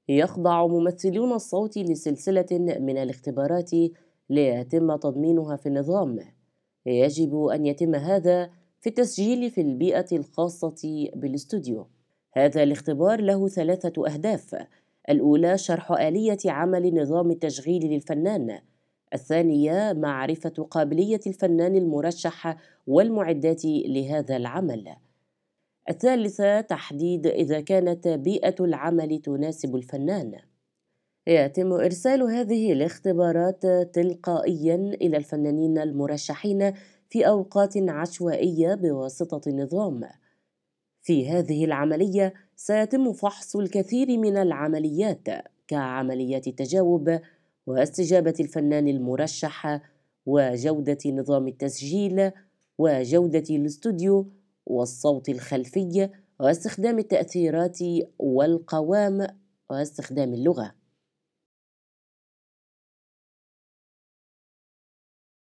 يخضع ممثلون الصوت لسلسلة من الاختبارات ليتم تضمينها في النظام. يجب أن يتم هذا في التسجيل في البيئة الخاصة بالاستوديو. هذا الاختبار له 3 أهداف: الأولى شرح آلية عمل نظام التشغيل للفنان، الثانية معرفة قابلية الفنان المرشح والمعدات لهذا العمل، الثالثة تحديد إذا كانت بيئة العمل تناسب الفنان. يتم إرسال هذه الاختبارات تلقائيا إلى الفنانين المرشحين في أوقات عشوائية بواسطة النظام. في هذه العملية سيتم فحص الكثير من العمليات كعمليات التجاوب واستجابة الفنان المرشح وجودة نظام التسجيل وجودة الاستوديو والصوت الخلفي واستخدام التأثيرات والقوام واستخدام اللغة.